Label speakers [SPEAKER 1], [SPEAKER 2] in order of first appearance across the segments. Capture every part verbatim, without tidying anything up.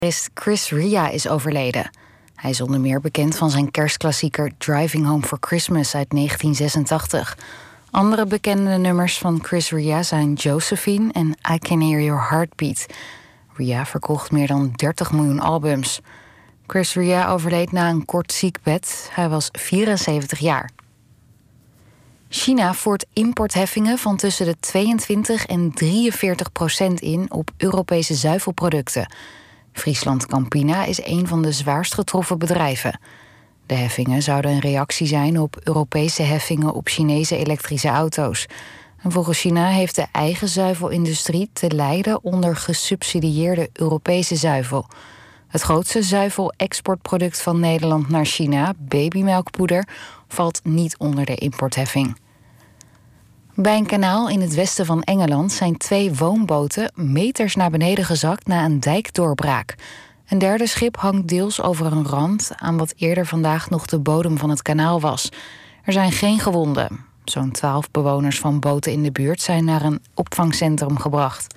[SPEAKER 1] Gitarist Chris Ria is overleden. Hij is onder meer bekend van zijn kerstklassieker Driving Home for Christmas uit negentien zesentachtig. Andere bekende nummers van Chris Ria zijn Josephine en I Can Hear Your Heartbeat. Ria verkocht meer dan dertig miljoen albums. Chris Ria overleed na een kort ziekbed. Hij was vierenzeventig jaar. China voert importheffingen van tussen de tweeëntwintig en drieënveertig procent in op Europese zuivelproducten. Friesland Campina is een van de zwaarst getroffen bedrijven. De heffingen zouden een reactie zijn op Europese heffingen op Chinese elektrische auto's. En volgens China heeft de eigen zuivelindustrie te lijden onder gesubsidieerde Europese zuivel. Het grootste zuivel-exportproduct van Nederland naar China, babymelkpoeder, valt niet onder de importheffing. Bij een kanaal in het westen van Engeland zijn twee woonboten meters naar beneden gezakt na een dijkdoorbraak. Een derde schip hangt deels over een rand aan wat eerder vandaag nog de bodem van het kanaal was. Er zijn geen gewonden. Zo'n twaalf bewoners van boten in de buurt zijn naar een opvangcentrum gebracht.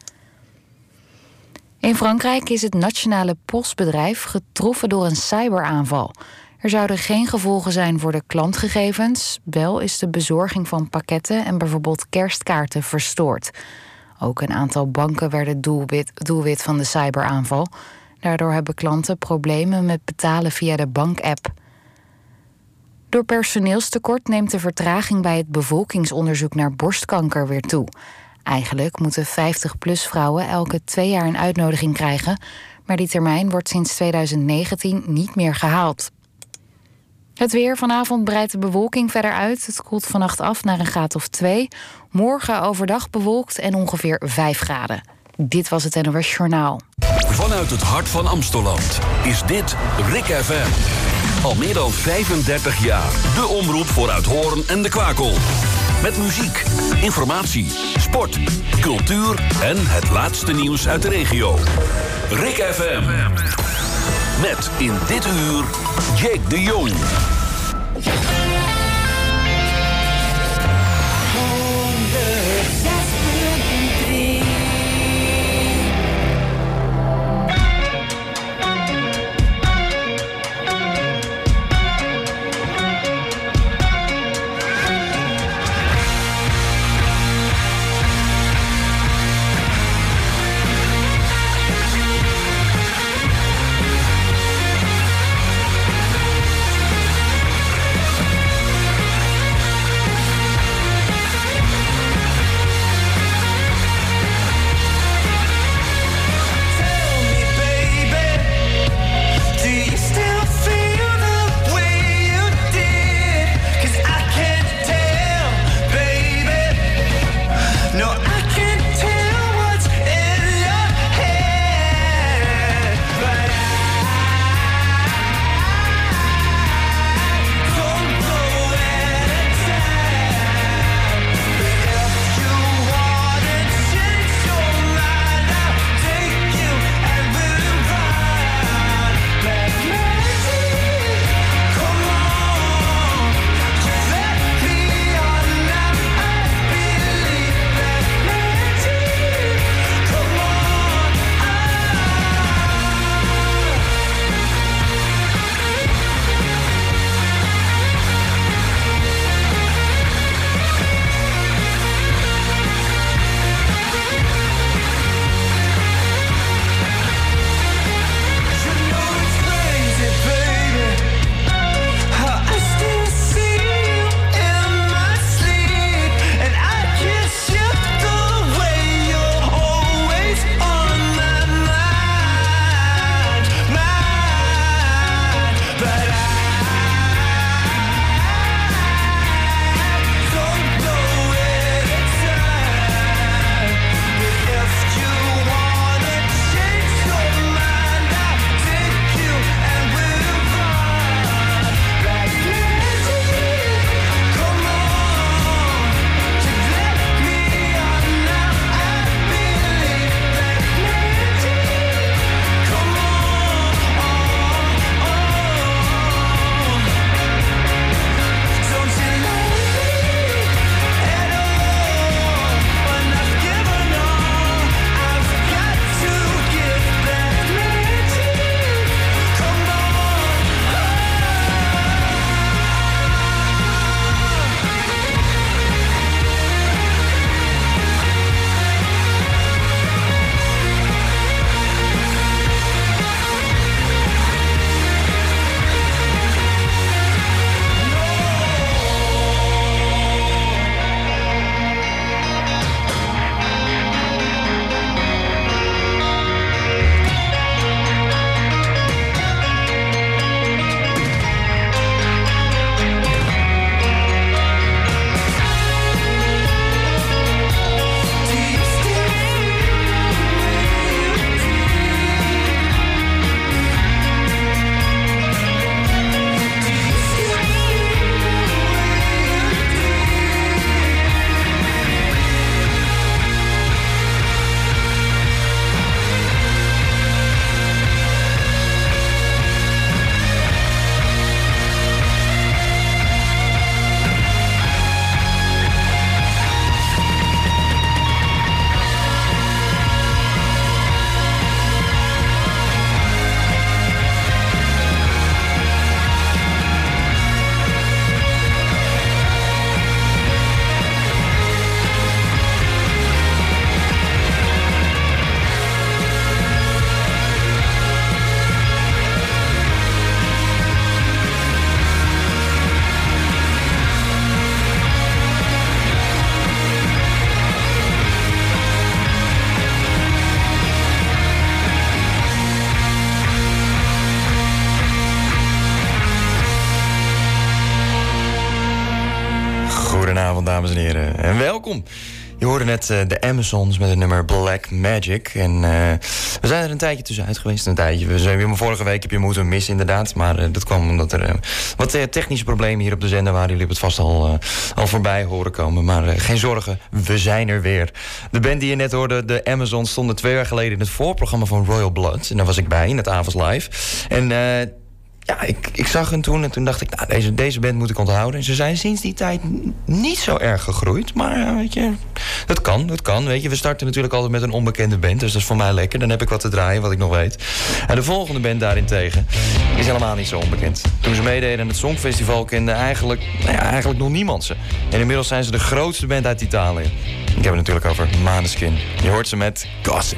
[SPEAKER 1] In Frankrijk is het nationale postbedrijf getroffen door een cyberaanval. Er zouden geen gevolgen zijn voor de klantgegevens. Wel is de bezorging van pakketten en bijvoorbeeld kerstkaarten verstoord. Ook een aantal banken werden doelwit, doelwit van de cyberaanval. Daardoor hebben klanten problemen met betalen via de bankapp. Door personeelstekort neemt de vertraging bij het bevolkingsonderzoek naar borstkanker weer toe. Eigenlijk moeten vijftig-plus vrouwen elke twee jaar een uitnodiging krijgen, maar die termijn wordt sinds tweeduizend negentien niet meer gehaald. Het weer. Vanavond breidt de bewolking verder uit. Het koelt vannacht af naar een graad of twee. Morgen overdag bewolkt en ongeveer vijf graden. Dit was het N O S Journaal.
[SPEAKER 2] Vanuit het hart van Amsteland is dit Rik F M. Al meer dan vijfendertig jaar. De omroep voor Uithoorn en de Kwakel. Met muziek, informatie, sport, cultuur en het laatste nieuws uit de regio. Rik F M. Met in dit uur Jake de Jong.
[SPEAKER 3] Goedenavond, dames en heren. En welkom. Je hoorde net uh, de Amazons met het nummer Black Magic. En uh, we zijn er een tijdje tussenuit geweest. Een tijdje. We zijn weer vorige week heb je moeten missen, inderdaad. Maar uh, dat kwam omdat er uh, wat uh, technische problemen hier op de zender waren. Jullie hebben het vast al, uh, al voorbij horen komen. Maar uh, geen zorgen, we zijn er weer. De band die je net hoorde, de Amazons, stonden twee jaar geleden in het voorprogramma van Royal Blood. En daar was ik bij, in het Avonds Live. En... Uh, Ja, ik, ik zag hen toen en toen dacht ik, nou, deze, deze band moet ik onthouden. En ze zijn sinds die tijd niet zo erg gegroeid. Maar uh, weet je, dat kan, dat kan. Weet je, we starten natuurlijk altijd met een onbekende band. Dus dat is voor mij lekker. Dan heb ik wat te draaien, wat ik nog weet. En de volgende band daarentegen is helemaal niet zo onbekend. Toen ze meededen aan het Songfestival kende eigenlijk, nou ja, eigenlijk nog niemand ze. En inmiddels zijn ze de grootste band uit Italië. Ik heb het natuurlijk over Måneskin. Je hoort ze met Gossip.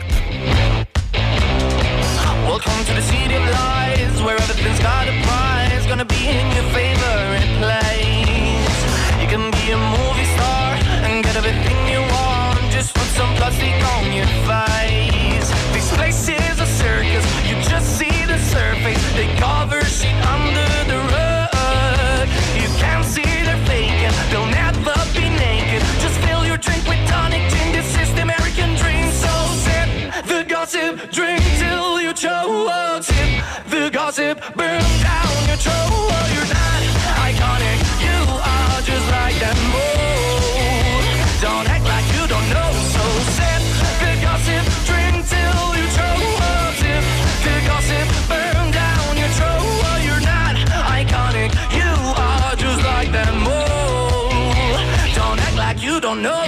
[SPEAKER 4] Welcome to the city of lies, where everything's got a prize. Gonna be in your favorite place. You can be a movie star and get everything you want. Just put some plastic on your face. This place is a circus, you just see the surface. They cover shit under the rug. You can't see they're faking, they'll never be naked. Just fill your drink with tonic gin, this is the American dream. So sip the gossip, drink till you choke. Sip the gossip, burn down your throat. You're not iconic, you are just like them all. Don't act like you don't know. So sip the gossip, drink till you choke. Sip the gossip, burn down your throat. You're not iconic, you are just like them all. Don't act like you don't know.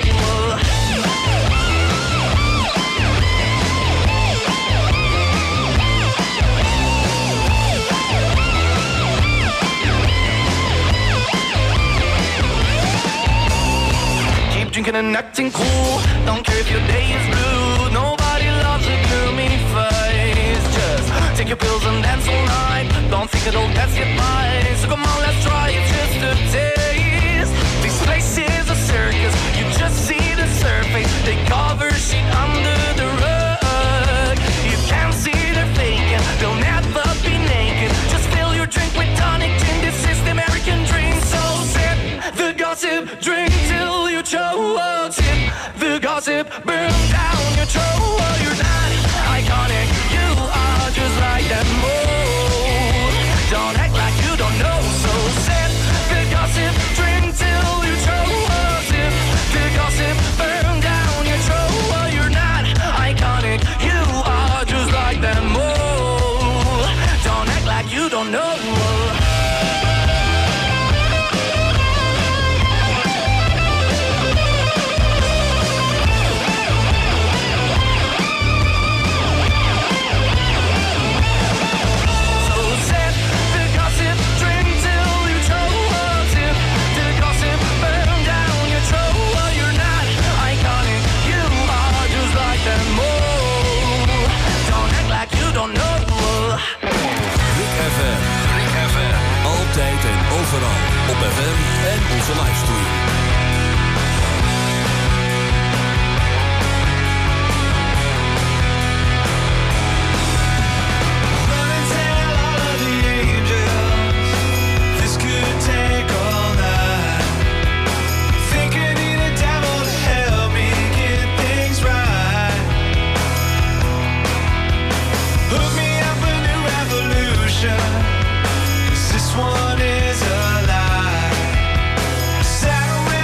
[SPEAKER 4] Drinking and acting cool, don't care if your day is blue. Nobody loves a gloomy face. Just take your pills and dance all night. Don't think it'll pass you by. So come on, let's try it just a taste. This place is a circus, you just see the surface. They cover shit under the rug. You can't see they're faking, they'll never be naked. Just fill your drink with tonic gin, this is the American dream. So sip the gossip, drink till you choke. Sip the gossip, burn down your throat. You're not iconic, you are just like them all. Don't act like you don't know. So sip the gossip, drink till you choke. Sip the gossip, burn down your throat. You're not iconic, you are just like them all. Don't act like you don't know.
[SPEAKER 2] Altijd en overal op F M en onze livestream.
[SPEAKER 5] This one is a lie. Saturday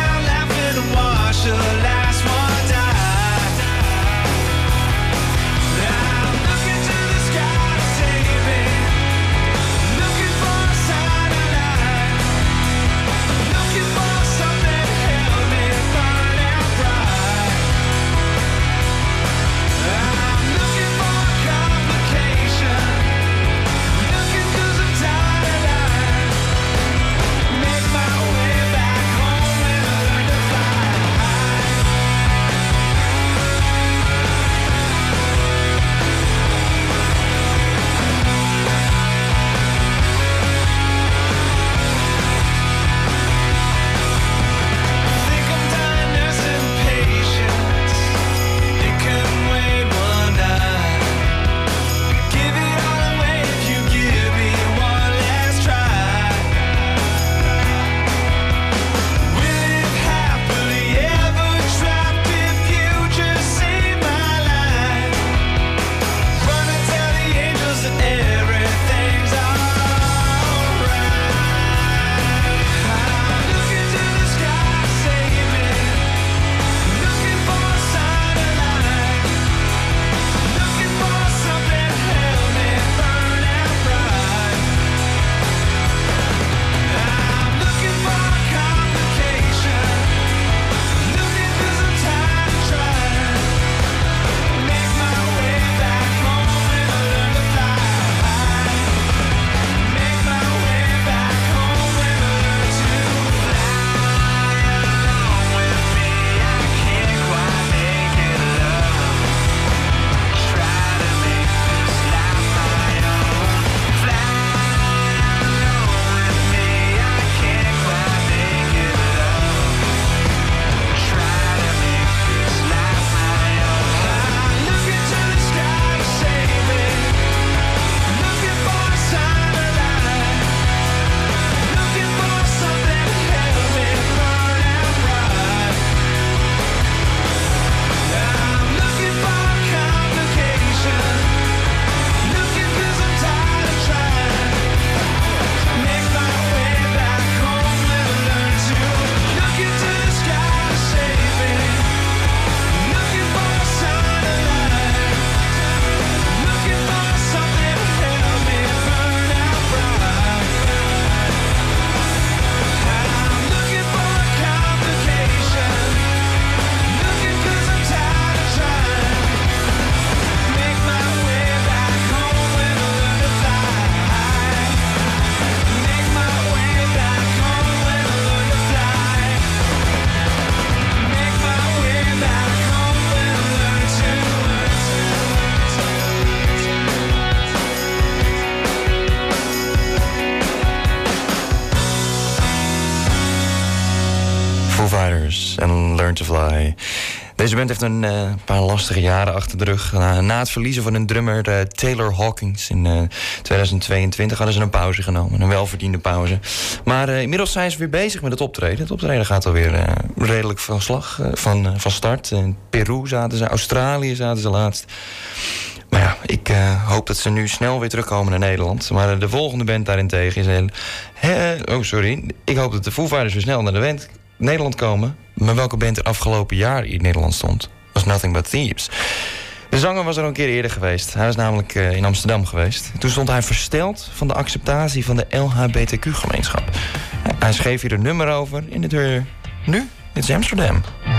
[SPEAKER 3] en Learn to Fly. Deze band heeft een uh, paar lastige jaren achter de rug. Na, na het verliezen van hun drummer uh, Taylor Hawkins in uh, tweeduizend tweeëntwintig hadden ze een pauze genomen. Een welverdiende pauze. Maar uh, inmiddels zijn ze weer bezig met het optreden. Het optreden gaat alweer uh, redelijk van slag, uh, van, uh, van start. In Peru zaten ze, Australië zaten ze laatst. Maar ja, ik uh, hoop dat ze nu snel weer terugkomen naar Nederland. Maar uh, de volgende band daarentegen is heel... He, oh, sorry. Ik hoop dat de Foo Fighters weer snel naar de band, Nederland komen. Maar welke band er afgelopen jaar in Nederland stond, was Nothing But Thieves. De zanger was er al een keer eerder geweest. Hij was namelijk uh, in Amsterdam geweest. Toen stond hij versteld van de acceptatie van de L H B T Q-gemeenschap. Hij schreef hier een nummer over in het uur. Nu, dit is Amsterdam.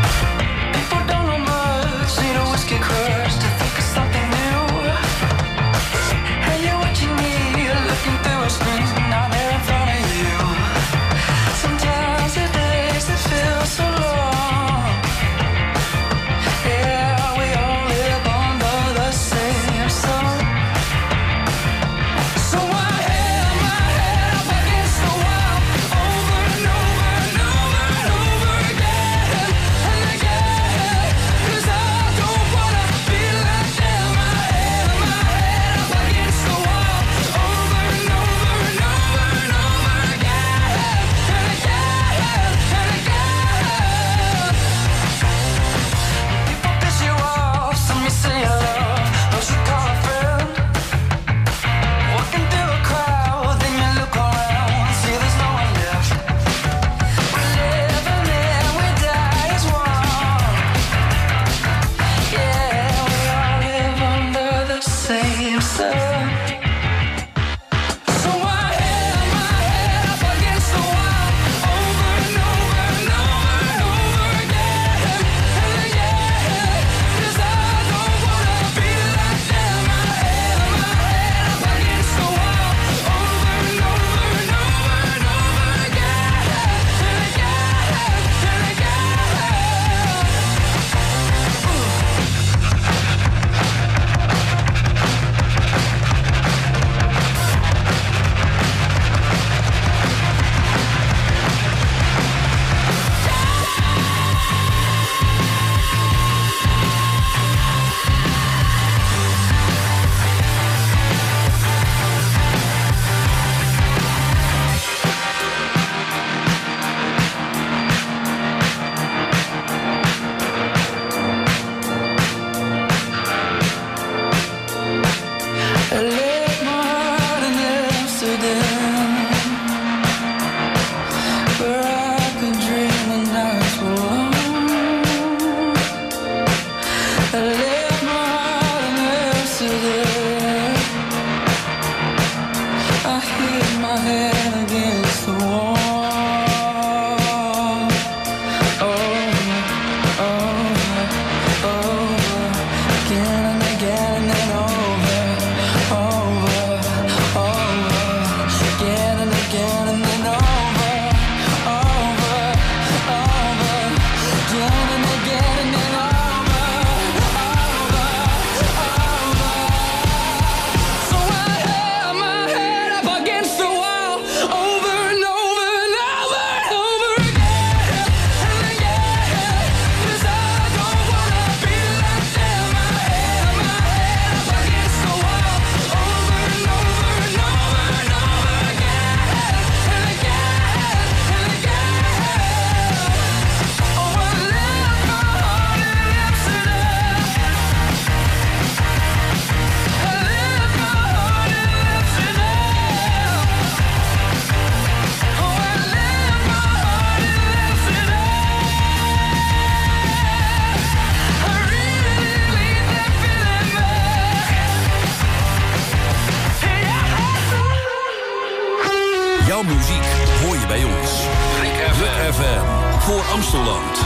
[SPEAKER 2] Jouw muziek hoor je bij ons. Rick F M voor Amsteland.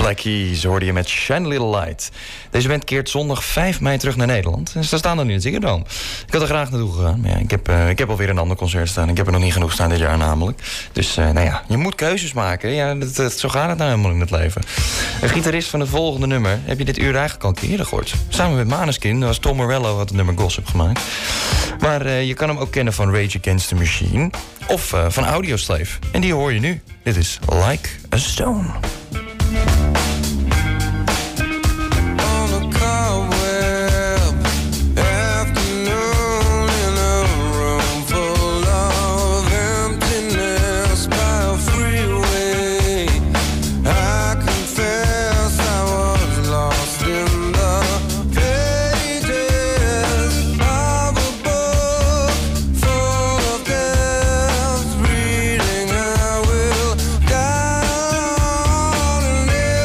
[SPEAKER 3] Black Keys hoorde je met Shine Little Light. Deze band keert zondag vijf mei terug naar Nederland. En ze staan dan in het Ziggo Dome. Ik had er graag naartoe gegaan. Maar ja, ik, heb, uh, ik heb alweer een ander concert staan. Ik heb er nog niet genoeg staan dit jaar namelijk. Dus uh, nou ja, je moet keuzes maken. Ja, dat, dat, zo gaat het nou helemaal in het leven. Een gitarist van het volgende nummer heb je dit uur eigenlijk al een keer gehoord. Samen met Maneskin, dat was Tom Morello, had het nummer Gossip gemaakt. Maar uh, je kan hem ook kennen van Rage Against the Machine. Of uh, van Audioslave. En die hoor je nu. Dit is Like a Stone.
[SPEAKER 5] Reading, I will die on an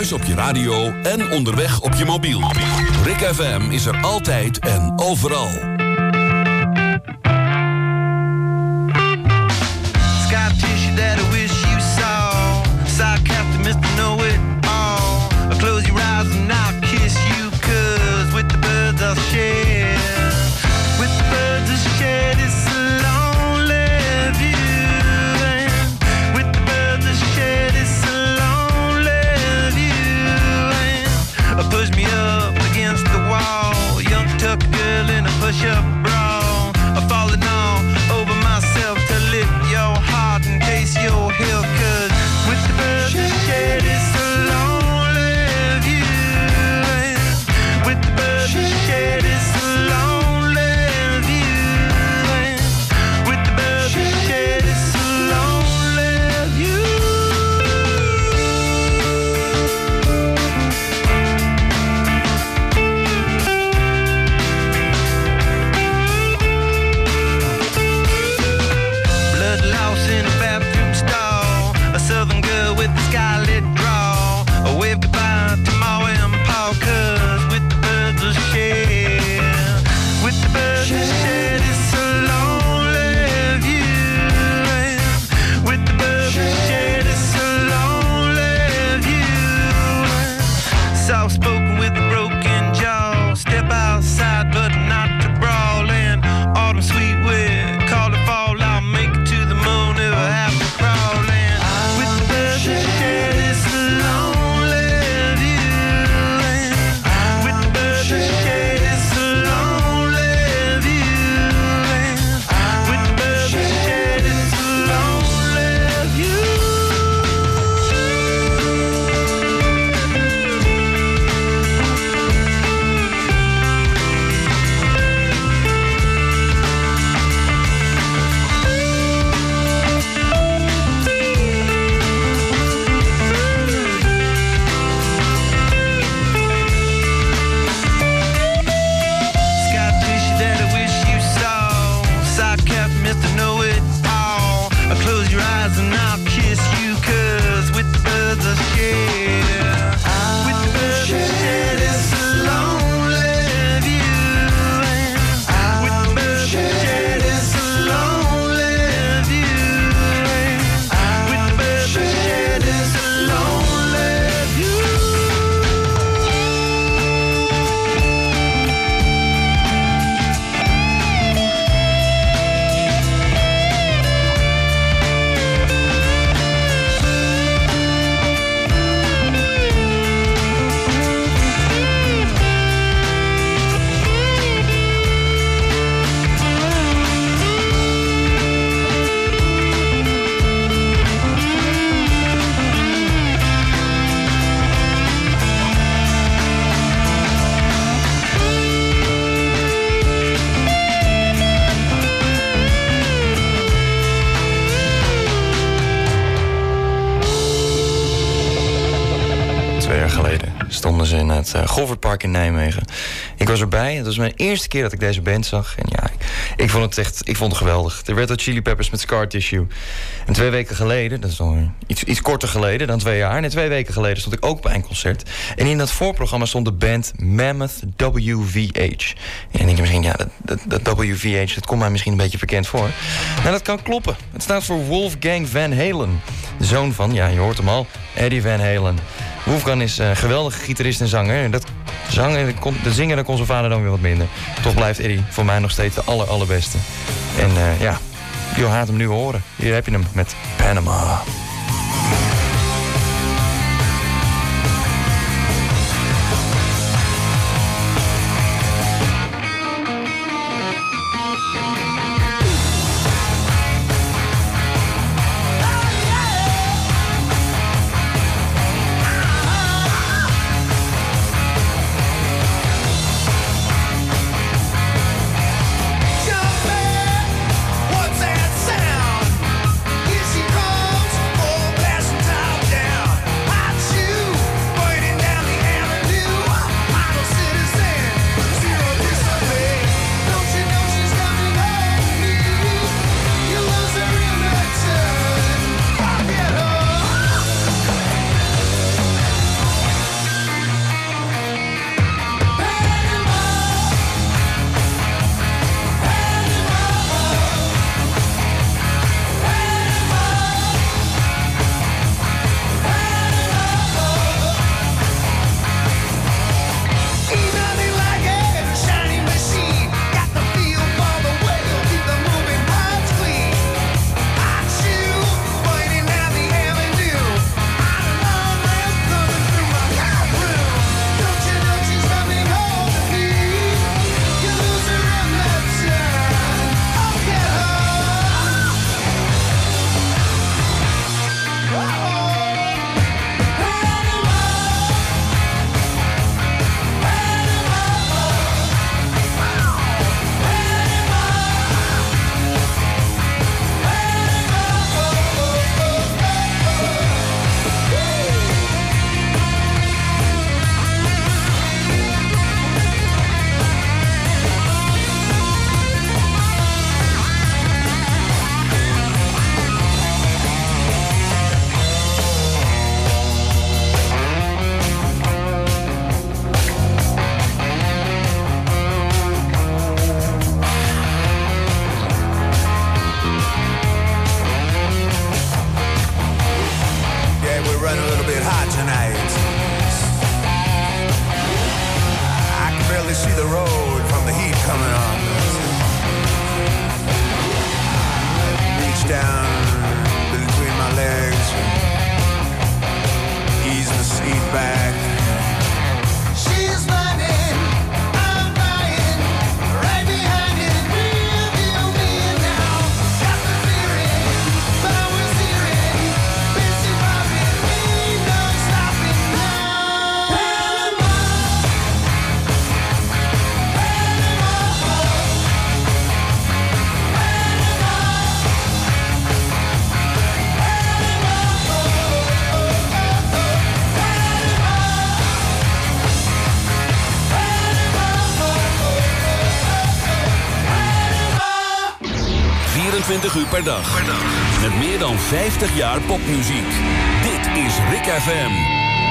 [SPEAKER 2] thuis op je radio en onderweg op je mobiel. Rick F M is er altijd en overal.
[SPEAKER 5] Sky tissue that I wish you saw. Side captain, Mister Know-It-All. I'll close your eyes and I'll kiss you, cause with the birds I'll share. With the birds I'll share this lonely view. And with the birds I'll share this lonely view. And push me up against the wall. Young tuck girl in a push-up bra. I'm falling all over myself to lift your heart in case you're here. Cause with the birds I share this lonely view. With the birds I share this lonely view. With the birds I share this lonely view. Blood loss in a bathroom stall. A southern girl with a skylit draw. A wave goodbye to Ma and Pa, cause with the birds I'll share. With the birds I'll share this lonely view. With the birds I'll share this lonely view. Soft spoken with a broken jaw. Step outside but not to brawl. And autumn sweet wind, call it fall. I'll make it to the moon if I have to crawl. And with the birds I share this lonely view. With the birds I share this lonely view. With the birds I share this lonely view. Sky tissue that I wish you saw. Side cap, Mister Know-It-All. I'll close your eyes and I'll kiss you, cause with the birds I share. With the birds I share this lonely view. With the birds I share this lonely view. With the birds I share this lonely view.
[SPEAKER 3] Twee jaar geleden stonden ze in het uh, Goffertpark in Nijmegen. Ik was erbij. Het was mijn eerste keer dat ik deze band zag. En ja, ik, ik vond het echt ik vond het geweldig. De Red Hot Chili Peppers met Scar Tissue. En twee weken geleden, dat is al iets, iets korter geleden dan twee jaar. En twee weken geleden stond ik ook bij een concert. En in dat voorprogramma stond de band Mammoth W V H. En dan denk je misschien, ja, dat, dat, dat W V H, dat komt mij misschien een beetje bekend voor. Nou, dat kan kloppen. Het staat voor Wolfgang Van Halen. De zoon van, ja, je hoort hem al, Eddie Van Halen. Wolfgang is een geweldige gitarist en zanger. Dat zangen, de zingen, daar kon zijn vader dan weer wat minder. Toch blijft Eddie voor mij nog steeds de aller, allerbeste. En uh, ja, je gaat hem nu horen. Hier heb je hem met Panama.
[SPEAKER 6] What's that sound? Here she comes.
[SPEAKER 2] vierentwintig uur per dag. Met meer dan vijftig jaar popmuziek. Dit is Rick F M.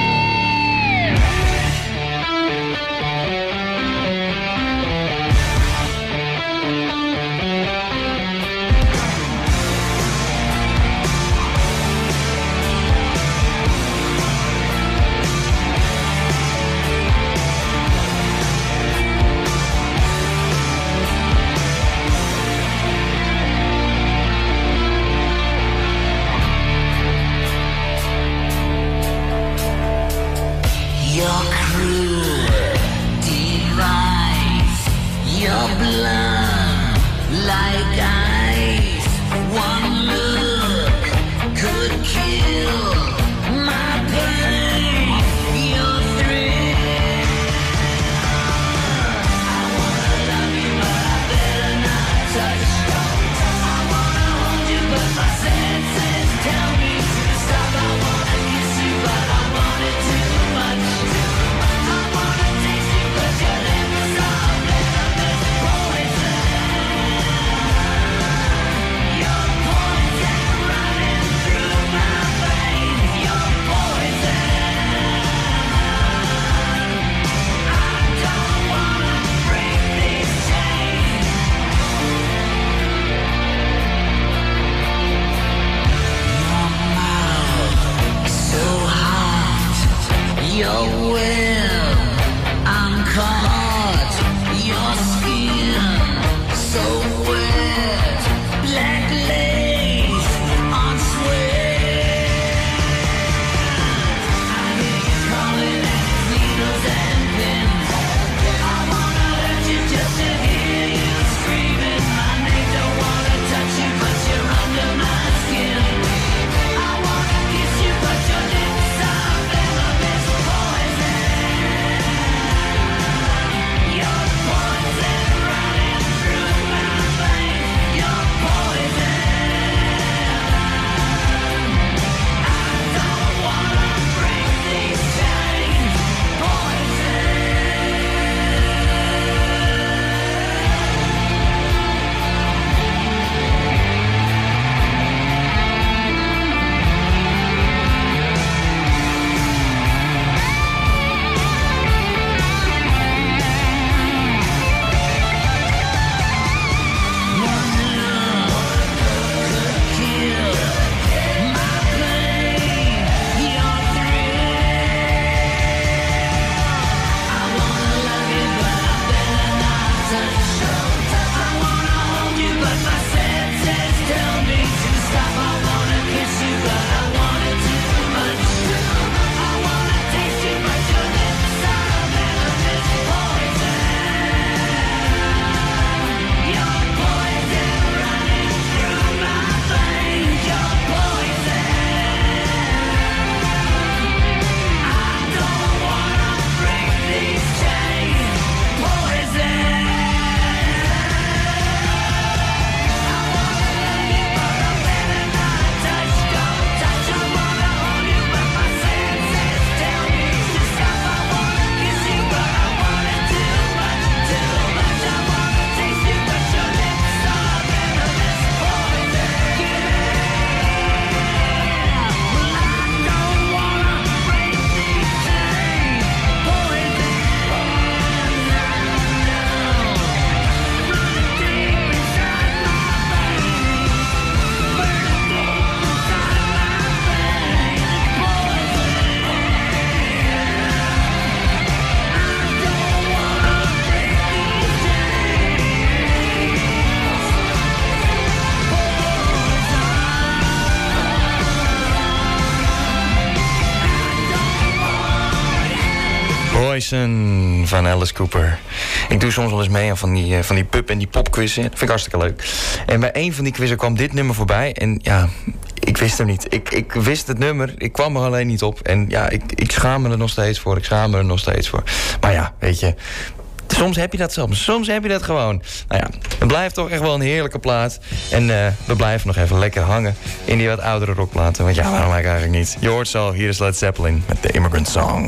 [SPEAKER 3] Poison van Alice Cooper. Ik doe soms wel eens mee aan van die, van die pub- en die popquizzen. Dat vind ik hartstikke leuk. En bij een van die quizzen kwam dit nummer voorbij. En ja, ik wist hem niet. Ik, ik wist het nummer, ik kwam er alleen niet op. En ja, ik, ik schaam me er nog steeds voor. Ik schaam me er nog steeds voor. Maar ja, weet je, soms heb je dat soms. Soms heb je dat gewoon. Nou ja, het blijft toch echt wel een heerlijke plaat. En uh, we blijven nog even lekker hangen in die wat oudere rockplaten. Want ja, waarom eigenlijk niet? Je hoort zo, hier is Led Zeppelin met The Immigrant Song.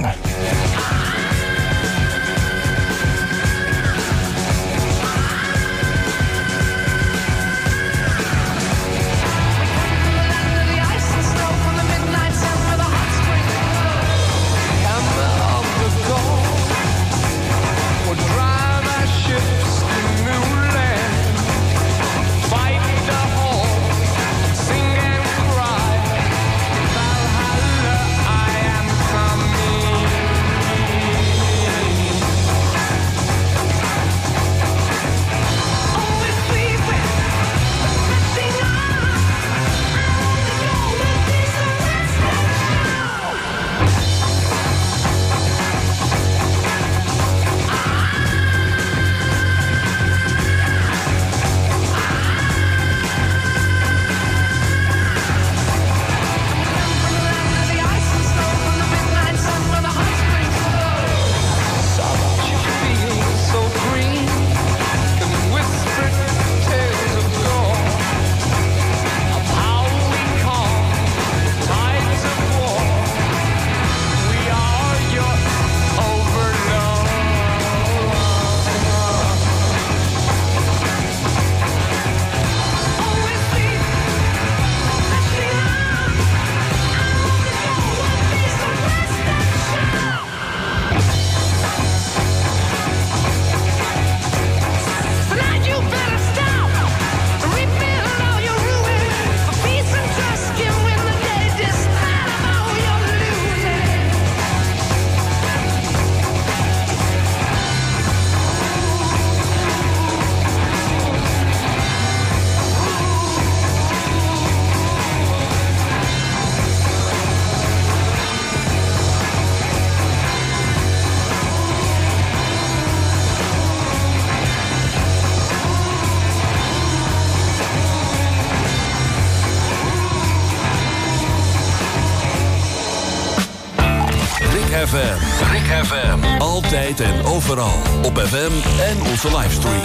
[SPEAKER 2] F M. Rick F M. Altijd en overal. Op F M en onze livestream.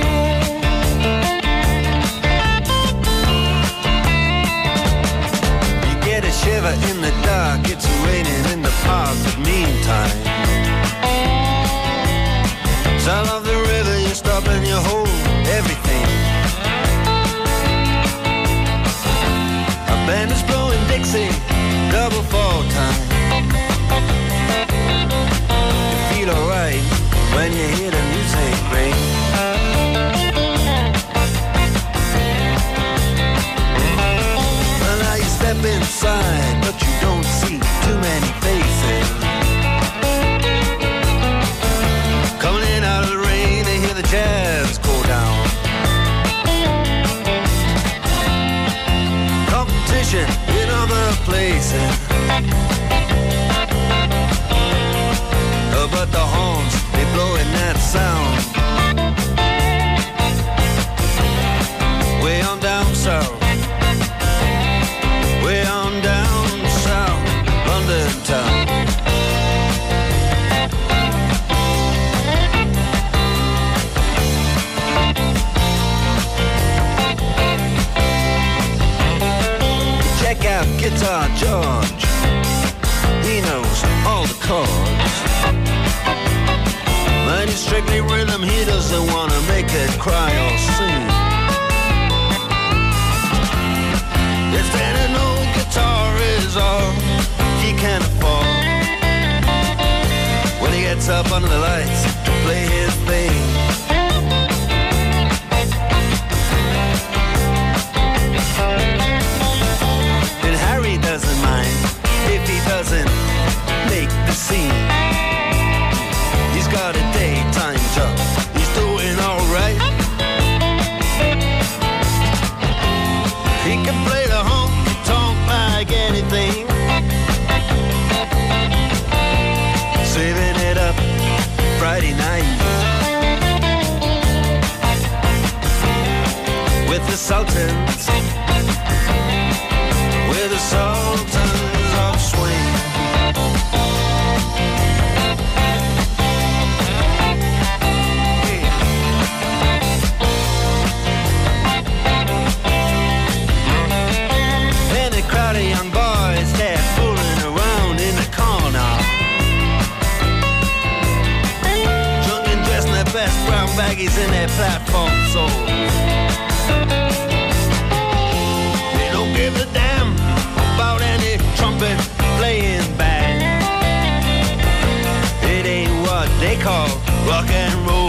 [SPEAKER 5] You get a shiver in the dark, it's raining in the park, but meantime sound of the river, you stop and you hold everything. A band is blowing Dixie, double fall time. You feel alright when you hear the music ring. Well, now you step inside, but you don't see too many faces. Coming in out of the rain, they hear the jazz go down. Competition in other places. Oh, but the horns, they blowing that sound. Way on down south. Way on down south, London town. Check out Guitar George. He knows all the chords. But he's strictly rhythm, he doesn't wanna make it cry or sing. Yes, then an old guitar is all he can afford when he gets up under the lights to play his thing. And Harry doesn't mind if he doesn't make the scene. He's got a daytime job, he's doing alright. He can play the honky-tonk like anything, saving it up Friday night with the Sultans, with the Sultans of Swing. And a crowd of young boys, they're fooling around in the corner, drunk and dressed in their best brown baggies in their platform soles. They don't give a damn about any trumpet playing band. It ain't what they call rock and roll.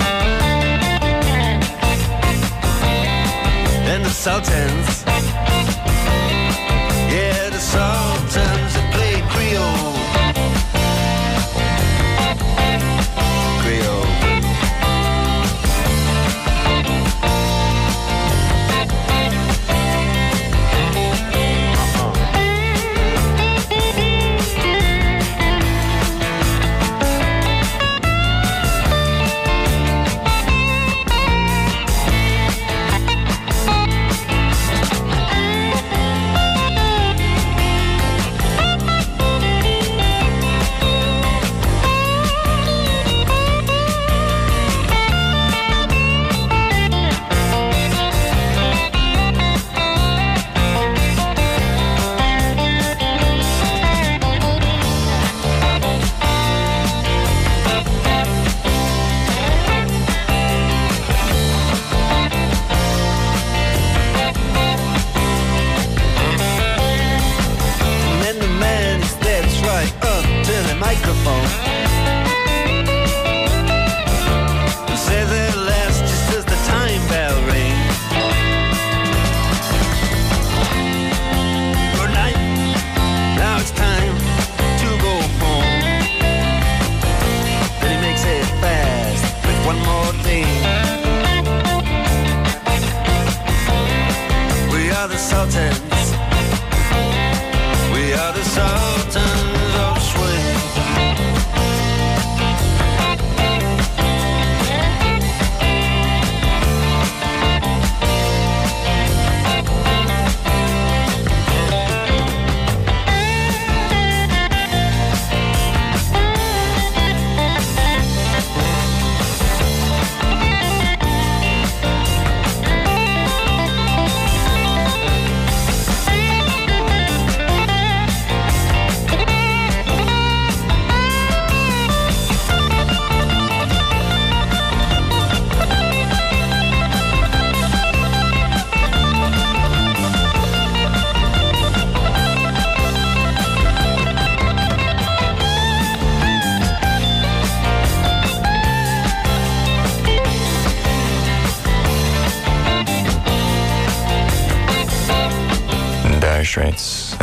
[SPEAKER 5] And the Sultans, yeah, the Sultans that play Creole. Creole.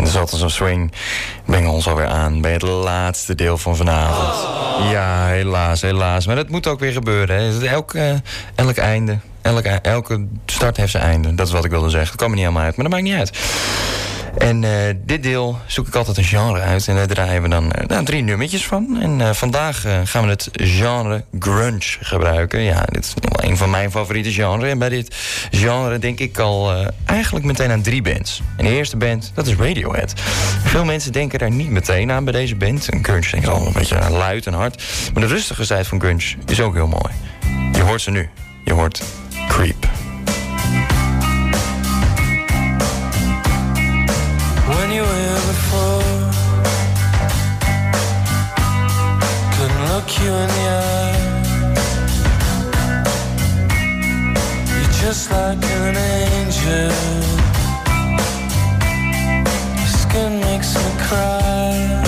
[SPEAKER 3] En er is altijd zo'n swing. Brengen ons alweer aan bij het laatste deel van vanavond. Oh. Ja, helaas, helaas. Maar dat moet ook weer gebeuren. Hè. Elk, uh, elk einde, elk, elke start heeft zijn einde. Dat is wat ik wilde zeggen. Dat kwam er niet helemaal uit, maar dat maakt niet uit. En uh, dit deel zoek ik altijd een genre uit. En daar draaien we dan uh, nou, drie nummertjes van. En uh, vandaag uh, gaan we het genre grunge gebruiken. Ja, dit is wel een van mijn favoriete genres. En bij dit genre denk ik al uh, eigenlijk meteen aan drie bands. En de eerste band, dat is Radiohead. Veel mensen denken daar niet meteen aan bij deze band. En grunge denk ik al een beetje luid en hard. Maar de rustige zijde van grunge is ook heel mooi. Je hoort ze nu. Je hoort Creep.
[SPEAKER 6] When you were here before, couldn't look you in the eye. You're just like an angel. Your skin makes me cry.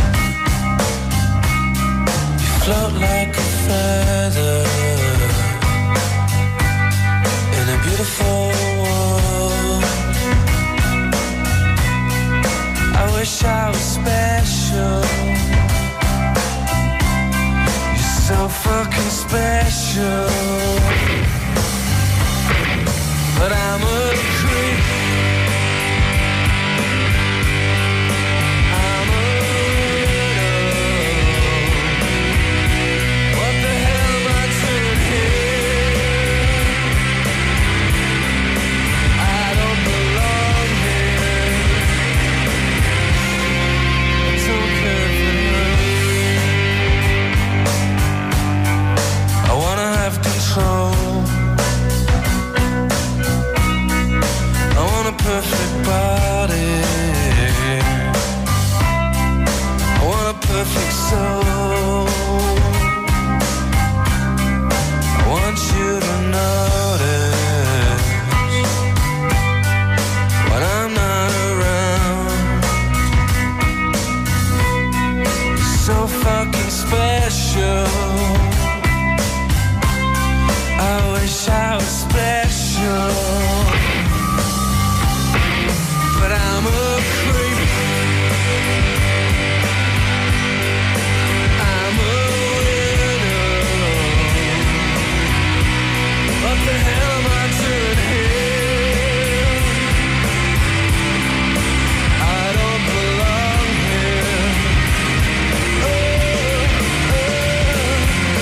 [SPEAKER 6] You float like a feather in a beautiful world. I wish I was special. You're so fucking special. But I'm a creep. I'm a widow. What the hell am I doing here? I don't belong here. I wanna have control. I want a perfect body. I want a perfect soul. I want you to notice when I'm not around. You're so fucking special. I wish I was special, but I'm a creep. I'm a widow. What the hell am I doing here? I don't belong here. Oh, oh.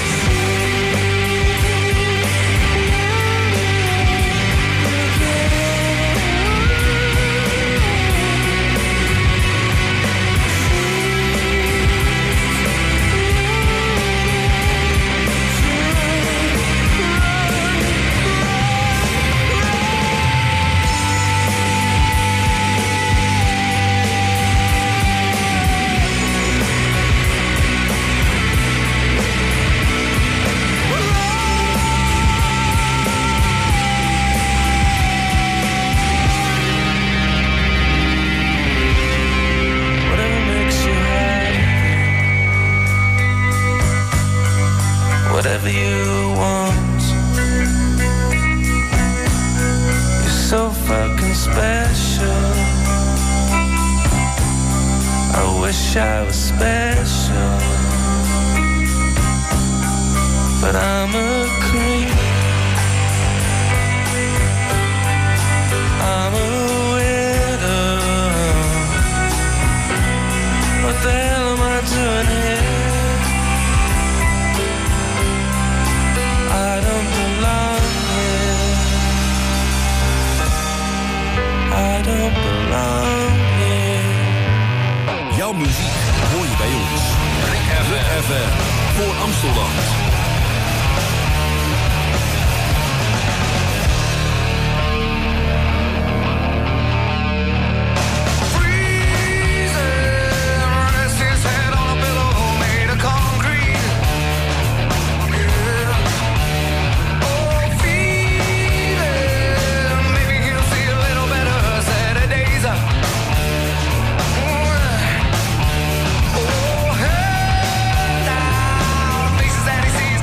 [SPEAKER 6] Whatever you want. You're so fucking special. I wish I was special, but I'm a creep. I'm a widow. What the hell am I doing here? I don't belong here. I don't belong here.
[SPEAKER 2] Jouw muziek hoor je bij ons. Rik F M voor Amsterdam.
[SPEAKER 6] Oh, hey, now, faces that he sees.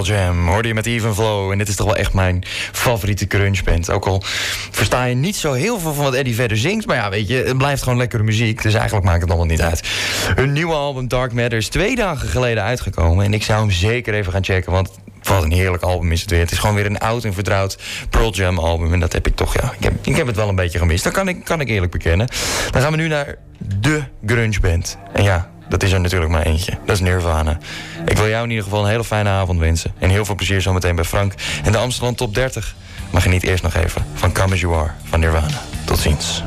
[SPEAKER 3] Jam hoorde je met Even Flow. En dit is toch wel echt mijn favoriete grungeband. Ook al versta je niet zo heel veel van wat Eddie verder zingt. Maar ja, weet je, het blijft gewoon lekkere muziek. Dus eigenlijk maakt het allemaal niet uit. Hun nieuwe album Dark Matter is twee dagen geleden uitgekomen. En ik zou hem zeker even gaan checken, want wat een heerlijk album is het weer. Het is gewoon weer een oud en vertrouwd Pearl Jam album. En dat heb ik toch, ja, ik heb, ik heb het wel een beetje gemist. Dat kan ik, kan ik eerlijk bekennen. Dan gaan we nu naar de grungeband. En ja, dat is er natuurlijk maar eentje. Dat is Nirvana. Ik wil jou in ieder geval een hele fijne avond wensen. En heel veel plezier zometeen bij Frank en de Amsterdam Top dertig. Maar geniet eerst nog even van Come As You Are van Nirvana. Tot ziens.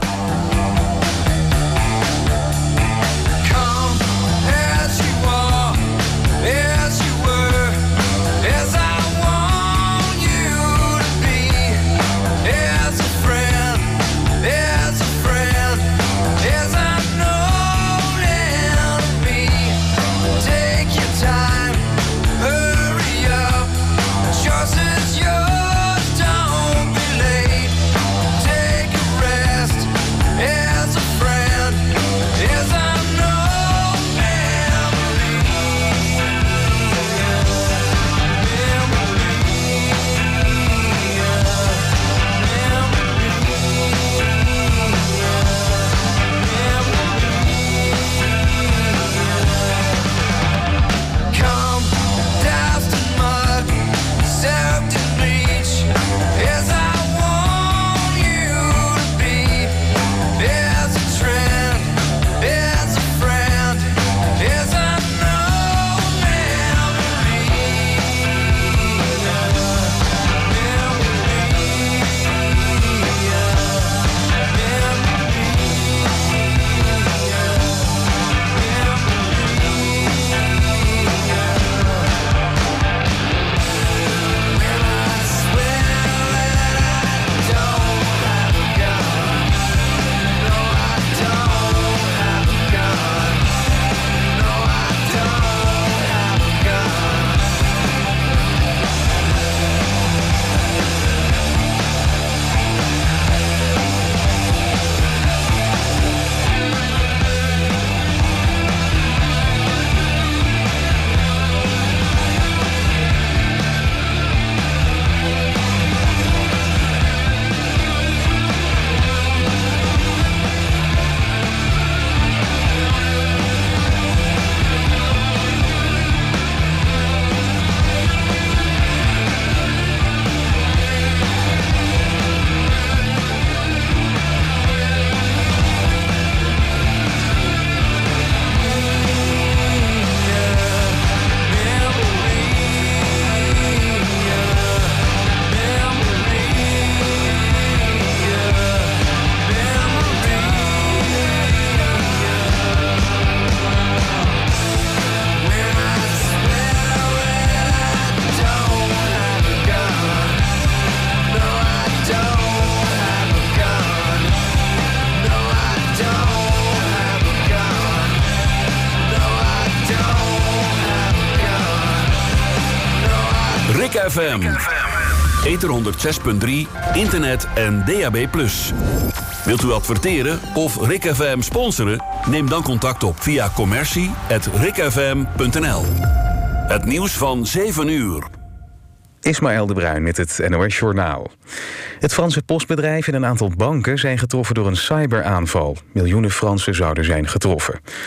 [SPEAKER 2] Rick F M. Ether honderd zes punt drie, internet en D A B plus. Wilt u adverteren of Rick F M sponsoren? Neem dan contact op via commercie at rickfm punt n l. Het nieuws van zeven uur.
[SPEAKER 7] Ismaël de Bruin met het N O S Journaal. Het Franse postbedrijf en een aantal banken zijn getroffen door een cyberaanval. Miljoenen Fransen zouden zijn getroffen.